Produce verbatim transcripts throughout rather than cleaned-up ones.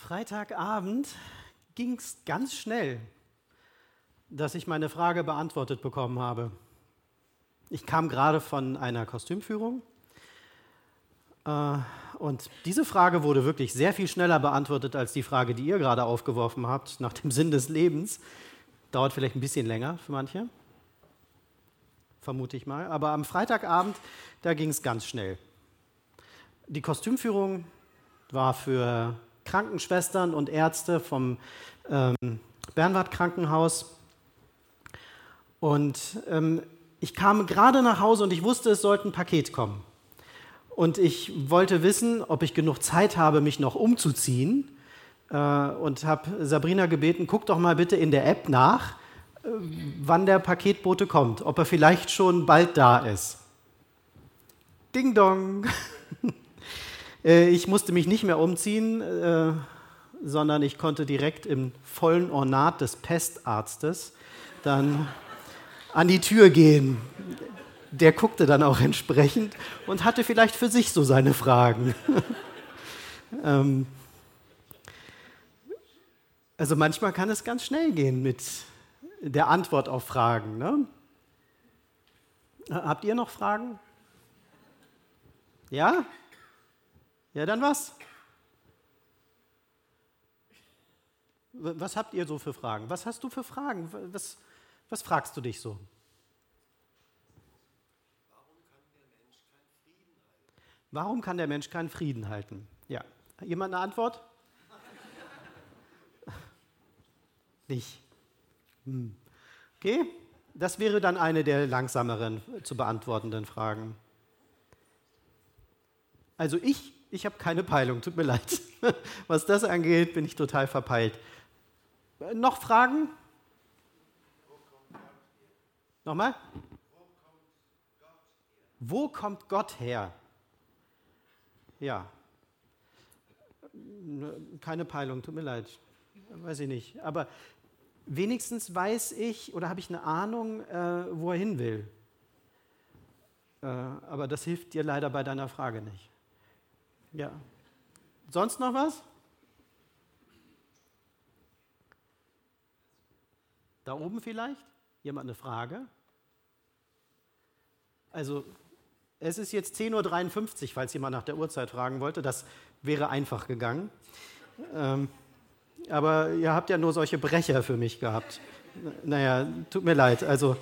Freitagabend ging es ganz schnell, dass ich meine Frage beantwortet bekommen habe. Ich kam gerade von einer Kostümführung äh, und diese Frage wurde wirklich sehr viel schneller beantwortet als die Frage, die ihr gerade aufgeworfen habt, nach dem Sinn des Lebens. Dauert vielleicht ein bisschen länger für manche, vermute ich mal. Aber am Freitagabend, da ging es ganz schnell. Die Kostümführung war für Krankenschwestern und Ärzte vom ähm, Bernward Krankenhaus. Und ähm, ich kam gerade nach Hause und ich wusste, es sollte ein Paket kommen. Und ich wollte wissen, ob ich genug Zeit habe, mich noch umzuziehen. Äh, und habe Sabrina gebeten, guck doch mal bitte in der App nach, äh, wann der Paketbote kommt, ob er vielleicht schon bald da ist. Ding dong! Ich musste mich nicht mehr umziehen, äh, sondern ich konnte direkt im vollen Ornat des Pestarztes dann an die Tür gehen. Der guckte dann auch entsprechend und hatte vielleicht für sich so seine Fragen. ähm, also manchmal kann es ganz schnell gehen mit der Antwort auf Fragen, ne? Habt ihr noch Fragen? Ja? Ja, dann was? Was habt ihr so für Fragen? Was hast du für Fragen? Was, was fragst du dich so? Warum kann der Mensch keinen Frieden halten? Ja. Jemand eine Antwort? Nicht. Hm. Okay, das wäre dann eine der langsameren zu beantwortenden Fragen. Also ich, ich habe keine Peilung, tut mir leid. Was das angeht, bin ich total verpeilt. Äh, noch Fragen? Nochmal? Wo kommt Gott her? Ja. Keine Peilung, tut mir leid. Weiß ich nicht. Aber wenigstens weiß ich oder habe ich eine Ahnung, äh, wo er hin will. Äh, aber das hilft dir leider bei deiner Frage nicht. Ja. Sonst noch was? Da oben vielleicht? Jemand eine Frage? Also, es ist jetzt zehn Uhr dreiundfünfzig, falls jemand nach der Uhrzeit fragen wollte. Das wäre einfach gegangen. Ähm, aber ihr habt ja nur solche Brecher für mich gehabt. Naja, tut mir leid. Also,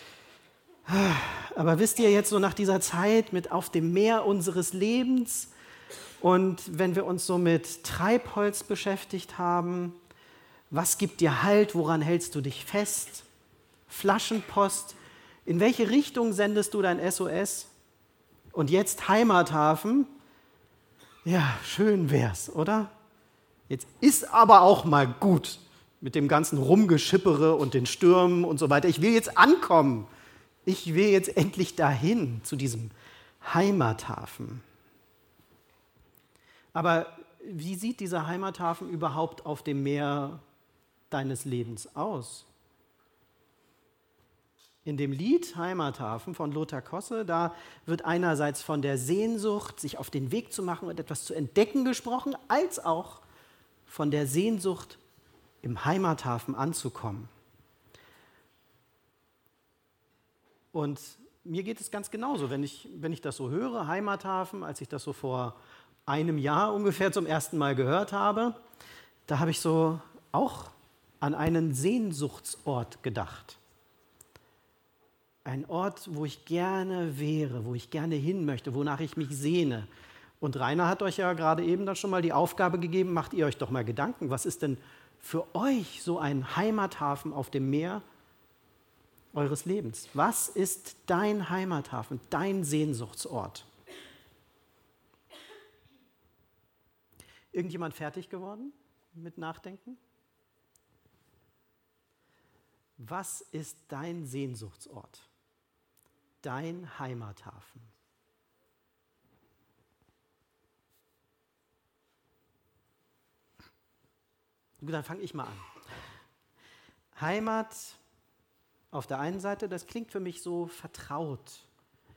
aber wisst ihr jetzt so nach dieser Zeit mit auf dem Meer unseres Lebens, und wenn wir uns so mit Treibholz beschäftigt haben, was gibt dir Halt, woran hältst du dich fest? Flaschenpost, in welche Richtung sendest du dein S O S? Und jetzt Heimathafen, ja, schön wär's, oder? Jetzt ist aber auch mal gut mit dem ganzen Rumgeschippere und den Stürmen und so weiter. Ich will jetzt ankommen. Ich will jetzt endlich dahin, zu diesem Heimathafen. Aber wie sieht dieser Heimathafen überhaupt auf dem Meer deines Lebens aus? In dem Lied Heimathafen von Lothar Kosse, da wird einerseits von der Sehnsucht, sich auf den Weg zu machen und etwas zu entdecken gesprochen, als auch von der Sehnsucht, im Heimathafen anzukommen. Und mir geht es ganz genauso, wenn ich, wenn ich das so höre, Heimathafen, als ich das so vor einem Jahr ungefähr zum ersten Mal gehört habe, da habe ich so auch an einen Sehnsuchtsort gedacht. Ein Ort, wo ich gerne wäre, wo ich gerne hin möchte, wonach ich mich sehne. Und Rainer hat euch ja gerade eben dann schon mal die Aufgabe gegeben, macht ihr euch doch mal Gedanken, was ist denn für euch so ein Heimathafen auf dem Meer eures Lebens? Was ist dein Heimathafen, dein Sehnsuchtsort? Irgendjemand fertig geworden mit Nachdenken? Was ist dein Sehnsuchtsort? Dein Heimathafen? Gut, dann fange ich mal an. Heimat auf der einen Seite, das klingt für mich so vertraut.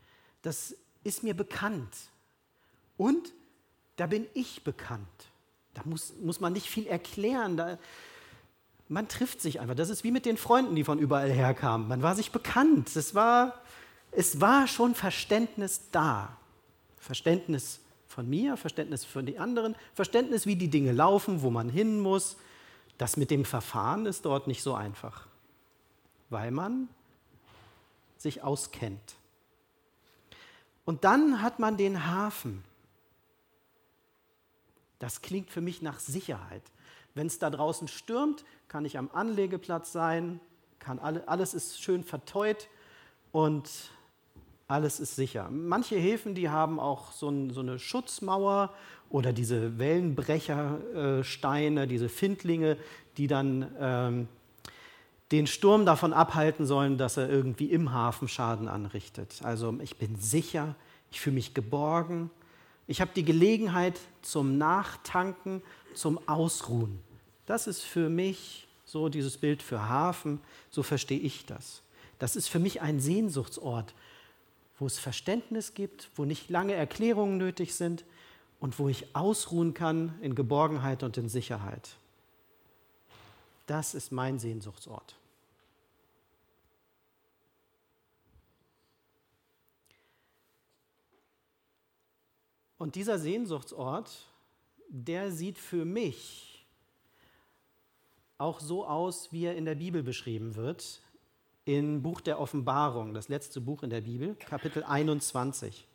Das ist mir bekannt. Und da bin ich bekannt. Da muss, muss man nicht viel erklären. Da, man trifft sich einfach. Das ist wie mit den Freunden, die von überall herkamen. Man war sich bekannt. Es war, es war schon Verständnis da. Verständnis von mir, Verständnis für die anderen, Verständnis, wie die Dinge laufen, wo man hin muss. Das mit dem Verfahren ist dort nicht so einfach, weil man sich auskennt. Und dann hat man den Hafen. Das klingt für mich nach Sicherheit. Wenn es da draußen stürmt, kann ich am Anlegeplatz sein, kann alle, alles ist schön verteut und alles ist sicher. Manche Häfen, die haben auch so, ein, so eine Schutzmauer oder diese Wellenbrechersteine, äh, diese Findlinge, die dann ähm, den Sturm davon abhalten sollen, dass er irgendwie im Hafen Schaden anrichtet. Also ich bin sicher, ich fühle mich geborgen. Ich habe die Gelegenheit zum Nachtanken, zum Ausruhen. Das ist für mich so dieses Bild für Hafen, so verstehe ich das. Das ist für mich ein Sehnsuchtsort, wo es Verständnis gibt, wo nicht lange Erklärungen nötig sind und wo ich ausruhen kann in Geborgenheit und in Sicherheit. Das ist mein Sehnsuchtsort. Und dieser Sehnsuchtsort, der sieht für mich auch so aus, wie er in der Bibel beschrieben wird, im Buch der Offenbarung, das letzte Buch in der Bibel, Kapitel einundzwanzig.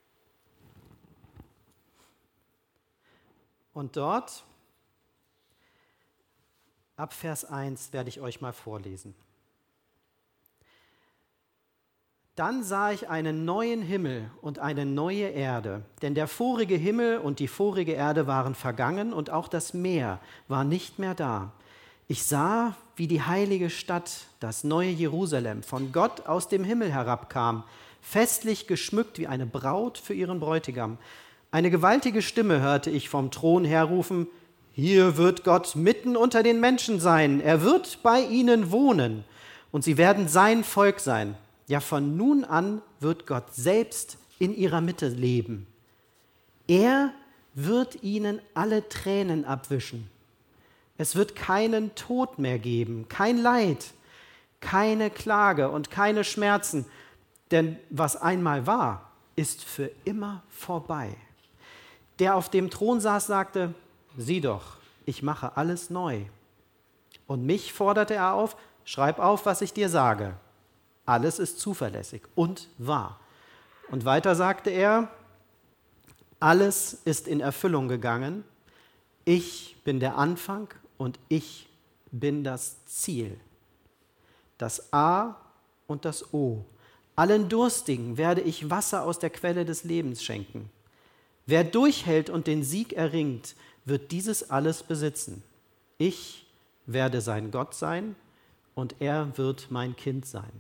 Und dort, ab Vers eins, werde ich euch mal vorlesen. Dann sah ich einen neuen Himmel und eine neue Erde, denn der vorige Himmel und die vorige Erde waren vergangen und auch das Meer war nicht mehr da. Ich sah, wie die heilige Stadt, das neue Jerusalem, von Gott aus dem Himmel herabkam, festlich geschmückt wie eine Braut für ihren Bräutigam. Eine gewaltige Stimme hörte ich vom Thron herrufen: Hier wird Gott mitten unter den Menschen sein, er wird bei ihnen wohnen und sie werden sein Volk sein. Ja, von nun an wird Gott selbst in ihrer Mitte leben. Er wird ihnen alle Tränen abwischen. Es wird keinen Tod mehr geben, kein Leid, keine Klage und keine Schmerzen. Denn was einmal war, ist für immer vorbei. Der auf dem Thron saß, sagte: Sieh doch, ich mache alles neu. Und mich forderte er auf: Schreib auf, was ich dir sage. Alles ist zuverlässig und wahr. Und weiter sagte er: Alles ist in Erfüllung gegangen. Ich bin der Anfang und ich bin das Ziel. Das A und das O. Allen Durstigen werde ich Wasser aus der Quelle des Lebens schenken. Wer durchhält und den Sieg erringt, wird dieses alles besitzen. Ich werde sein Gott sein und er wird mein Kind sein.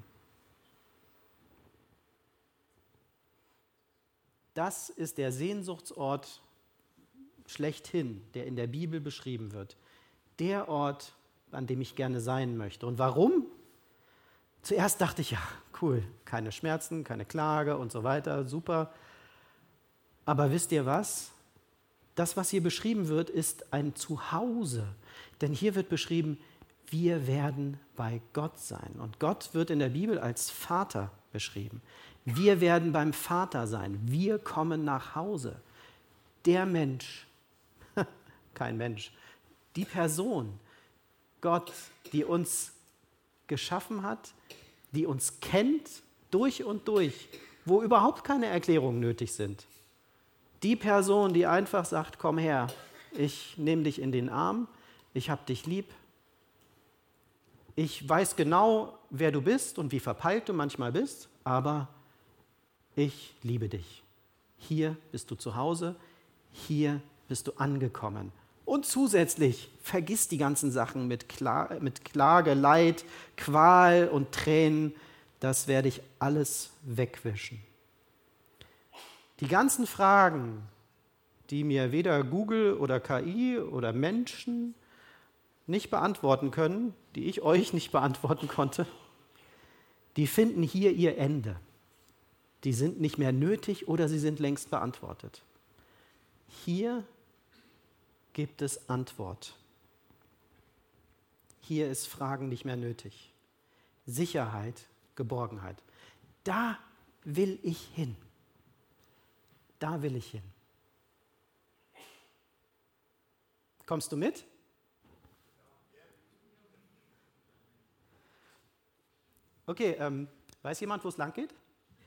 Das ist der Sehnsuchtsort schlechthin, der in der Bibel beschrieben wird. Der Ort, an dem ich gerne sein möchte. Und warum? Zuerst dachte ich, ja, cool, keine Schmerzen, keine Klage und so weiter, super. Aber wisst ihr was? Das, was hier beschrieben wird, ist ein Zuhause. Denn hier wird beschrieben, wir werden bei Gott sein. Und Gott wird in der Bibel als Vater beschrieben. Wir werden beim Vater sein. Wir kommen nach Hause. Der Mensch, kein Mensch, die Person, Gott, die uns geschaffen hat, die uns kennt durch und durch, wo überhaupt keine Erklärungen nötig sind. Die Person, die einfach sagt: Komm her, ich nehme dich in den Arm, ich habe dich lieb, ich weiß genau, wer du bist und wie verpeilt du manchmal bist, aber ich liebe dich. Hier bist du zu Hause, hier bist du angekommen. Und zusätzlich, vergiss die ganzen Sachen mit, Kla- mit Klage, Leid, Qual und Tränen. Das werde ich alles wegwischen. Die ganzen Fragen, die mir weder Google oder K I oder Menschen nicht beantworten können, die ich euch nicht beantworten konnte, die finden hier ihr Ende. Die sind nicht mehr nötig oder sie sind längst beantwortet. Hier gibt es Antwort. Hier ist Fragen nicht mehr nötig. Sicherheit, Geborgenheit. Da will ich hin. Da will ich hin. Kommst du mit? Okay, ähm, weiß jemand, wo es lang geht?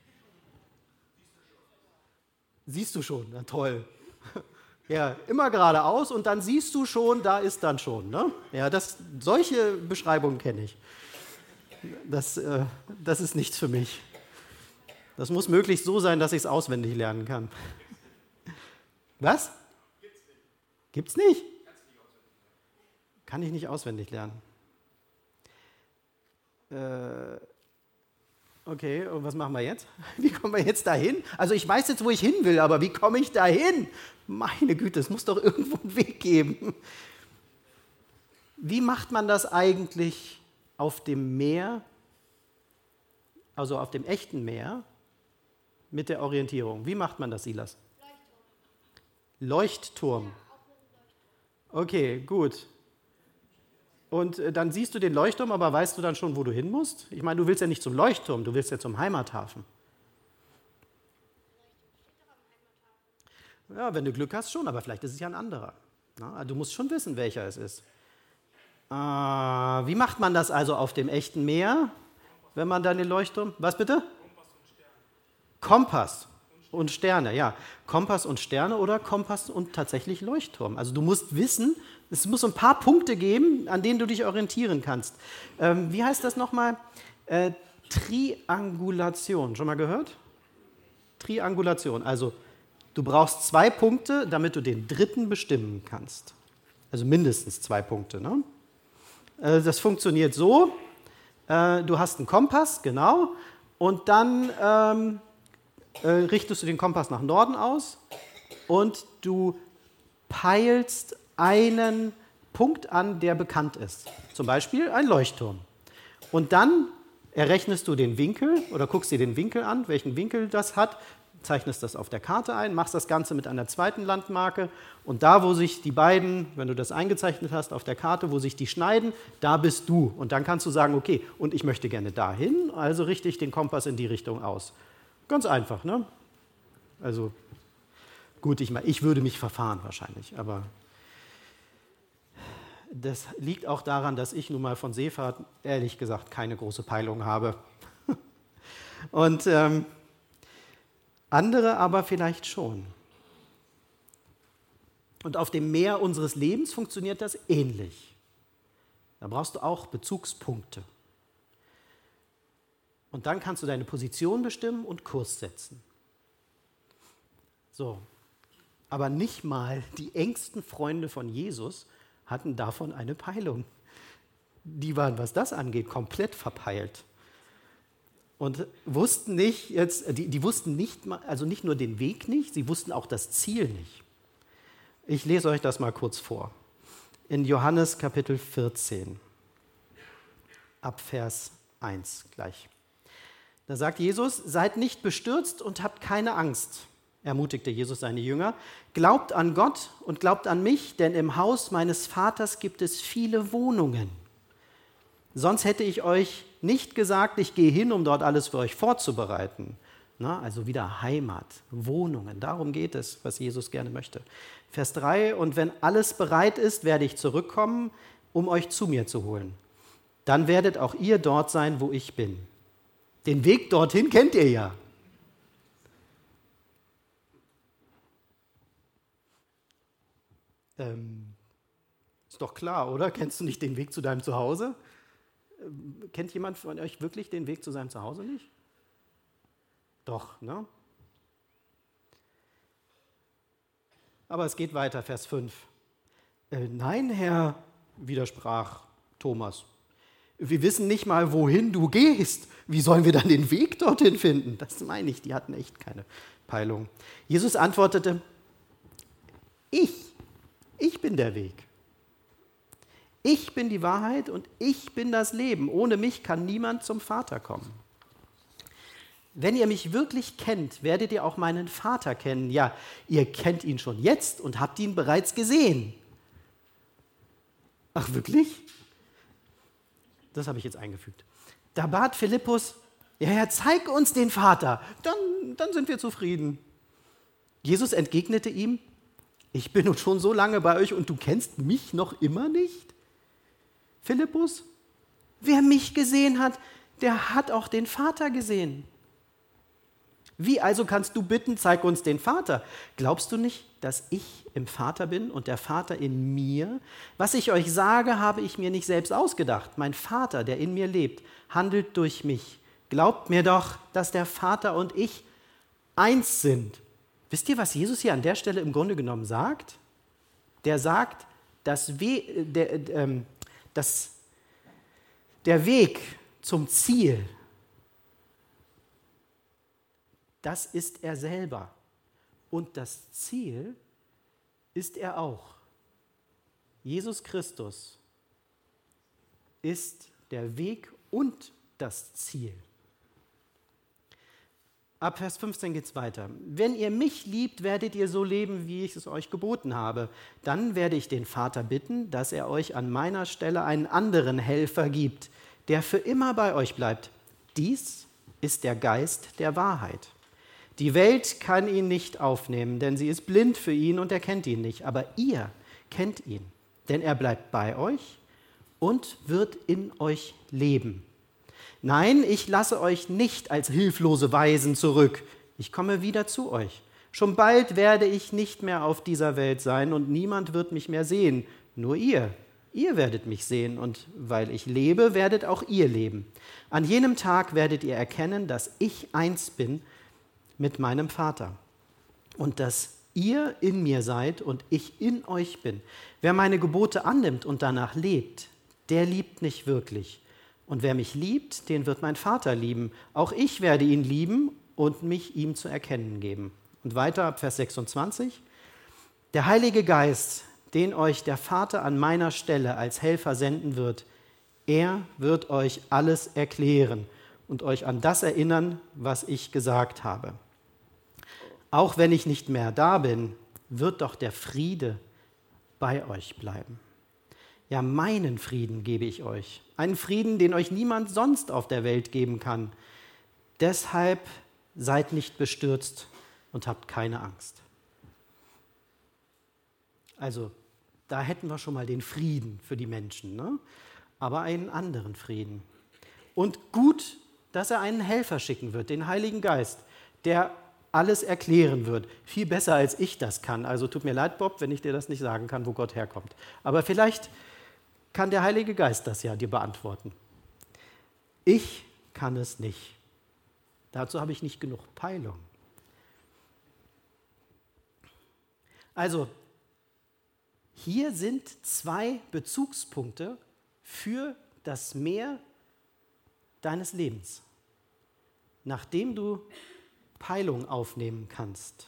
Siehst du schon, na toll. Ja, immer geradeaus und dann siehst du schon, da ist dann schon. Ne? Ja, das, solche Beschreibungen kenne ich. Das, äh, das ist nichts für mich. Das muss möglichst so sein, dass ich es auswendig lernen kann. Was? Gibt's nicht? Kann ich nicht auswendig lernen. Äh, okay, und was machen wir jetzt? Wie kommen wir jetzt dahin? Also ich weiß jetzt, wo ich hin will, aber wie komme ich dahin? Meine Güte, es muss doch irgendwo einen Weg geben. Wie macht man das eigentlich auf dem Meer, also auf dem echten Meer, mit der Orientierung? Wie macht man das, Silas? Leuchtturm. Leuchtturm. Okay, gut. Und dann siehst du den Leuchtturm, aber weißt du dann schon, wo du hin musst? Ich meine, du willst ja nicht zum Leuchtturm, du willst ja zum Heimathafen. Ja, wenn du Glück hast schon, aber vielleicht ist es ja ein anderer. Na, du musst schon wissen, welcher es ist. Äh, wie macht man das also auf dem echten Meer, wenn man dann den Leuchtturm... Was bitte? Kompass und Sterne, ja. Kompass und Sterne oder Kompass und tatsächlich Leuchtturm. Also du musst wissen, es muss so ein paar Punkte geben, an denen du dich orientieren kannst. Ähm, wie heißt das nochmal? Äh, Triangulation. Schon mal gehört? Triangulation. Also du brauchst zwei Punkte, damit du den dritten bestimmen kannst. Also mindestens zwei Punkte. Ne? Äh, das funktioniert so. Äh, du hast einen Kompass, genau. Und dann ähm, äh, richtest du den Kompass nach Norden aus und du peilst einen Punkt an, der bekannt ist. Zum Beispiel ein Leuchtturm. Und dann errechnest du den Winkel oder guckst dir den Winkel an, welchen Winkel das hat, zeichnest das auf der Karte ein, machst das Ganze mit einer zweiten Landmarke und da, wo sich die beiden, wenn du das eingezeichnet hast auf der Karte, wo sich die schneiden, da bist du. Und dann kannst du sagen, okay, und ich möchte gerne dahin, also richte ich den Kompass in die Richtung aus. Ganz einfach, ne? Also gut, ich, ich würde mich verfahren wahrscheinlich, aber das liegt auch daran, dass ich nun mal von Seefahrt, ehrlich gesagt, keine große Peilung habe. Und ähm, andere aber vielleicht schon. Und auf dem Meer unseres Lebens funktioniert das ähnlich. Da brauchst du auch Bezugspunkte. Und dann kannst du deine Position bestimmen und Kurs setzen. So, aber nicht mal die engsten Freunde von Jesus hatten davon eine Peilung. Die waren, was das angeht, komplett verpeilt. Und wussten nicht, jetzt, die, die wussten nicht, also nicht nur den Weg nicht, sie wussten auch das Ziel nicht. Ich lese euch das mal kurz vor. In Johannes Kapitel vierzehn, ab Vers eins gleich. Da sagt Jesus, seid nicht bestürzt und habt keine Angst, ermutigte Jesus seine Jünger. Glaubt an Gott und glaubt an mich, denn im Haus meines Vaters gibt es viele Wohnungen. Sonst hätte ich euch nicht gesagt, ich gehe hin, um dort alles für euch vorzubereiten. Na, also wieder Heimat, Wohnungen, darum geht es, was Jesus gerne möchte. Vers drei, und wenn alles bereit ist, werde ich zurückkommen, um euch zu mir zu holen. Dann werdet auch ihr dort sein, wo ich bin. Den Weg dorthin kennt ihr ja. Ähm, ist doch klar, oder? Kennst du nicht den Weg zu deinem Zuhause? Ähm, kennt jemand von euch wirklich den Weg zu seinem Zuhause nicht? Doch, ne? Aber es geht weiter, Vers fünf. Äh, nein, Herr, widersprach Thomas. Wir wissen nicht mal, wohin du gehst. Wie sollen wir dann den Weg dorthin finden? Das meine ich, die hatten echt keine Peilung. Jesus antwortete, ich, ich bin der Weg. Ich bin die Wahrheit und ich bin das Leben. Ohne mich kann niemand zum Vater kommen. Wenn ihr mich wirklich kennt, werdet ihr auch meinen Vater kennen. Ja, ihr kennt ihn schon jetzt und habt ihn bereits gesehen. Ach, wirklich? Das habe ich jetzt eingefügt. Da bat Philippus, ja, Herr, zeig uns den Vater, dann, dann sind wir zufrieden. Jesus entgegnete ihm, ich bin nun schon so lange bei euch und du kennst mich noch immer nicht? Philippus, wer mich gesehen hat, der hat auch den Vater gesehen. Wie also kannst du bitten, zeig uns den Vater? Glaubst du nicht, dass ich im Vater bin und der Vater in mir? Was ich euch sage, habe ich mir nicht selbst ausgedacht. Mein Vater, der in mir lebt, handelt durch mich. Glaubt mir doch, dass der Vater und ich eins sind. Wisst ihr, was Jesus hier an der Stelle im Grunde genommen sagt? Der sagt, dass, We- der, äh, dass der Weg zum Ziel, das ist er selber. Und das Ziel ist er auch. Jesus Christus ist der Weg und das Ziel. Ab Vers fünfzehn geht es weiter. Wenn ihr mich liebt, werdet ihr so leben, wie ich es euch geboten habe. Dann werde ich den Vater bitten, dass er euch an meiner Stelle einen anderen Helfer gibt, der für immer bei euch bleibt. Dies ist der Geist der Wahrheit. Die Welt kann ihn nicht aufnehmen, denn sie ist blind für ihn und erkennt ihn nicht. Aber ihr kennt ihn, denn er bleibt bei euch und wird in euch leben. Nein, ich lasse euch nicht als hilflose Waisen zurück. Ich komme wieder zu euch. Schon bald werde ich nicht mehr auf dieser Welt sein und niemand wird mich mehr sehen. Nur ihr. Ihr werdet mich sehen und weil ich lebe, werdet auch ihr leben. An jenem Tag werdet ihr erkennen, dass ich eins bin mit meinem Vater und dass ihr in mir seid und ich in euch bin. Wer meine Gebote annimmt und danach lebt, der liebt mich wirklich. Und wer mich liebt, den wird mein Vater lieben. Auch ich werde ihn lieben und mich ihm zu erkennen geben. Und weiter ab Vers sechsundzwanzig. Der Heilige Geist, den euch der Vater an meiner Stelle als Helfer senden wird, er wird euch alles erklären und euch an das erinnern, was ich gesagt habe. Auch wenn ich nicht mehr da bin, wird doch der Friede bei euch bleiben. Ja, meinen Frieden gebe ich euch. Einen Frieden, den euch niemand sonst auf der Welt geben kann. Deshalb seid nicht bestürzt und habt keine Angst. Also, da hätten wir schon mal den Frieden für die Menschen, ne? Aber einen anderen Frieden. Und gut, dass er einen Helfer schicken wird, den Heiligen Geist, der alles erklären wird. Viel besser, als ich das kann. Also tut mir leid, Bob, wenn ich dir das nicht sagen kann, wo Gott herkommt. Aber vielleicht kann der Heilige Geist das ja dir beantworten. Ich kann es nicht. Dazu habe ich nicht genug Peilung. Also, hier sind zwei Bezugspunkte für das Meer deines Lebens, nachdem du Peilung aufnehmen kannst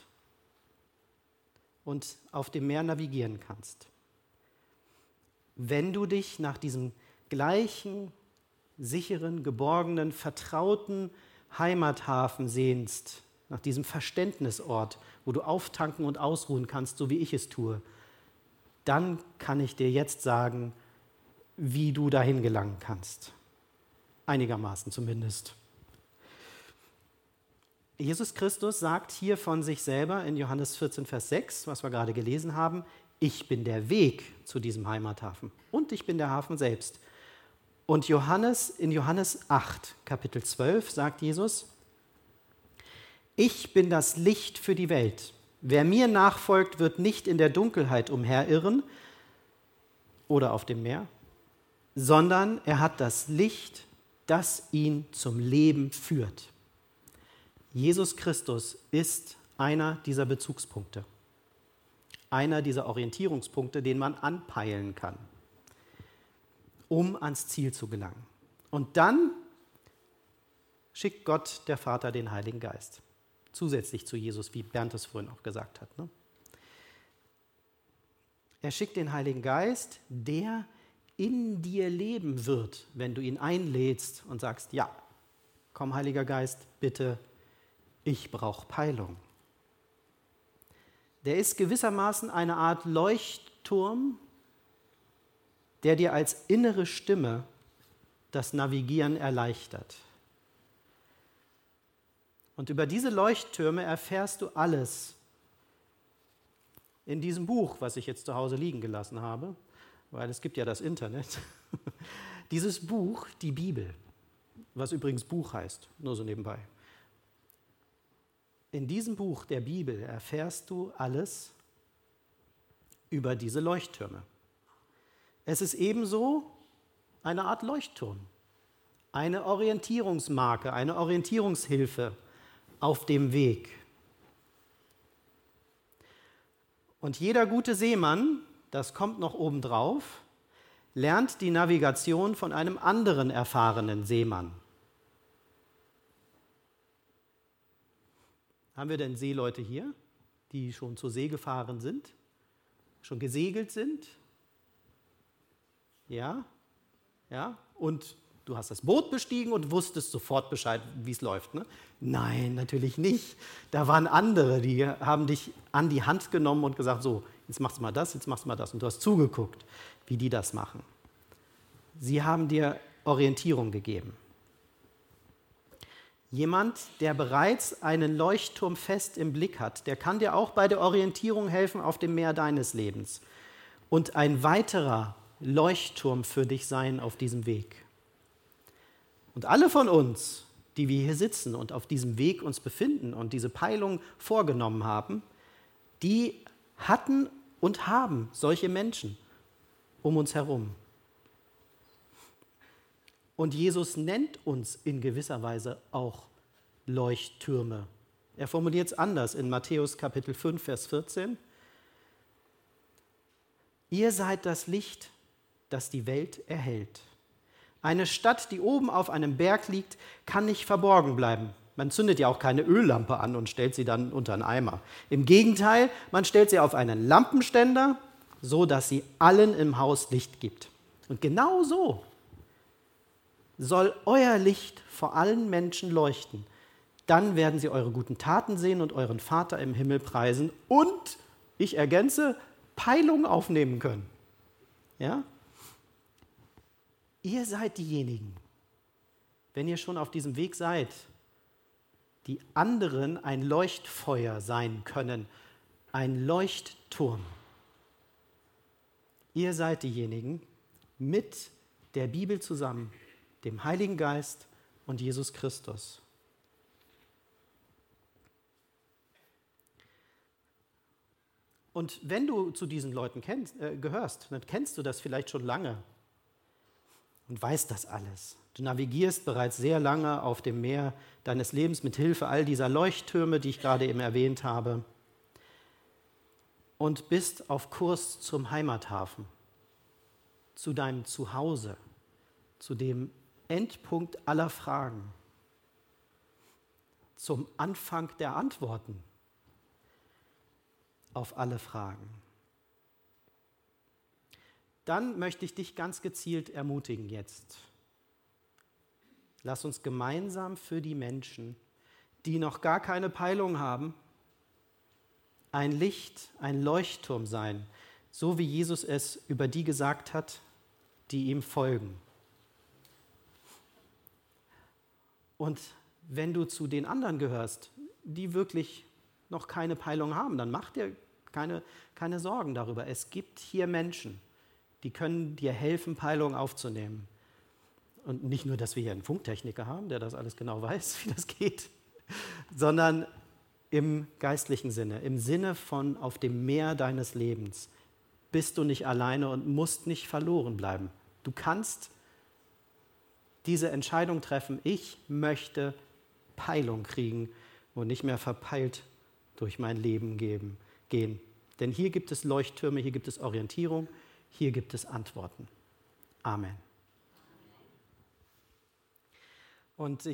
und auf dem Meer navigieren kannst. Wenn du dich nach diesem gleichen, sicheren, geborgenen, vertrauten Heimathafen sehnst, nach diesem Verständnisort, wo du auftanken und ausruhen kannst, so wie ich es tue, dann kann ich dir jetzt sagen, wie du dahin gelangen kannst. Einigermaßen zumindest. Jesus Christus sagt hier von sich selber in Johannes vierzehn, Vers sechs, was wir gerade gelesen haben, ich bin der Weg zu diesem Heimathafen und ich bin der Hafen selbst. Und Johannes, in Johannes acht, Kapitel zwölf, sagt Jesus, ich bin das Licht für die Welt. Wer mir nachfolgt, wird nicht in der Dunkelheit umherirren oder auf dem Meer, sondern er hat das Licht, das ihn zum Leben führt. Jesus Christus ist einer dieser Bezugspunkte, einer dieser Orientierungspunkte, den man anpeilen kann, um ans Ziel zu gelangen. Und dann schickt Gott, der Vater, den Heiligen Geist, zusätzlich zu Jesus, wie Bernd es vorhin auch gesagt hat. Ne? Er schickt den Heiligen Geist, der in dir leben wird, wenn du ihn einlädst und sagst, ja, komm Heiliger Geist, bitte, ich brauche Peilung. Der ist gewissermaßen eine Art Leuchtturm, der dir als innere Stimme das Navigieren erleichtert. Und über diese Leuchttürme erfährst du alles in diesem Buch, was ich jetzt zu Hause liegen gelassen habe, weil es gibt ja das Internet. Dieses Buch, die Bibel, was übrigens Buch heißt, nur so nebenbei. In diesem Buch der Bibel erfährst du alles über diese Leuchttürme. Es ist ebenso eine Art Leuchtturm, eine Orientierungsmarke, eine Orientierungshilfe auf dem Weg. Und jeder gute Seemann, das kommt noch obendrauf, lernt die Navigation von einem anderen erfahrenen Seemann. Haben wir denn Seeleute hier, die schon zur See gefahren sind, schon gesegelt sind? Ja? Ja? Und du hast das Boot bestiegen und wusstest sofort Bescheid, wie es läuft, ne? Nein, natürlich nicht. Da waren andere, die haben dich an die Hand genommen und gesagt, so, jetzt machst du mal das, jetzt machst du mal das. Und du hast zugeguckt, wie die das machen. Sie haben dir Orientierung gegeben. Jemand, der bereits einen Leuchtturm fest im Blick hat, der kann dir auch bei der Orientierung helfen auf dem Meer deines Lebens und ein weiterer Leuchtturm für dich sein auf diesem Weg. Und alle von uns, die wir hier sitzen und auf diesem Weg uns befinden und diese Peilung vorgenommen haben, die hatten und haben solche Menschen um uns herum. Und Jesus nennt uns in gewisser Weise auch Leuchttürme. Er formuliert es anders in Matthäus Kapitel fünf, Vers vierzehn. Ihr seid das Licht, das die Welt erhellt. Eine Stadt, die oben auf einem Berg liegt, kann nicht verborgen bleiben. Man zündet ja auch keine Öllampe an und stellt sie dann unter einen Eimer. Im Gegenteil, man stellt sie auf einen Lampenständer, so dass sie allen im Haus Licht gibt. Und genau so soll euer Licht vor allen Menschen leuchten. Dann werden sie eure guten Taten sehen und euren Vater im Himmel preisen und, ich ergänze, Peilung aufnehmen können. Ja? Ihr seid diejenigen, wenn ihr schon auf diesem Weg seid, die anderen ein Leuchtfeuer sein können, ein Leuchtturm. Ihr seid diejenigen mit der Bibel zusammen, dem Heiligen Geist und Jesus Christus. Und wenn du zu diesen Leuten kennst, äh, gehörst, dann kennst du das vielleicht schon lange und weißt das alles. Du navigierst bereits sehr lange auf dem Meer deines Lebens mit Hilfe all dieser Leuchttürme, die ich gerade eben erwähnt habe, und bist auf Kurs zum Heimathafen, zu deinem Zuhause, zu dem Endpunkt aller Fragen, zum Anfang der Antworten auf alle Fragen. Dann möchte ich dich ganz gezielt ermutigen jetzt. Lass uns gemeinsam für die Menschen, die noch gar keine Peilung haben, ein Licht, ein Leuchtturm sein, so wie Jesus es über die gesagt hat, die ihm folgen. Und wenn du zu den anderen gehörst, die wirklich noch keine Peilung haben, dann mach dir keine, keine Sorgen darüber. Es gibt hier Menschen, die können dir helfen, Peilung aufzunehmen. Und nicht nur, dass wir hier einen Funktechniker haben, der das alles genau weiß, wie das geht, sondern im geistlichen Sinne, im Sinne von auf dem Meer deines Lebens bist du nicht alleine und musst nicht verloren bleiben. Du kannst diese Entscheidung treffen, ich möchte Peilung kriegen und nicht mehr verpeilt durch mein Leben geben, gehen. Denn hier gibt es Leuchttürme, hier gibt es Orientierung, hier gibt es Antworten. Amen. Und ich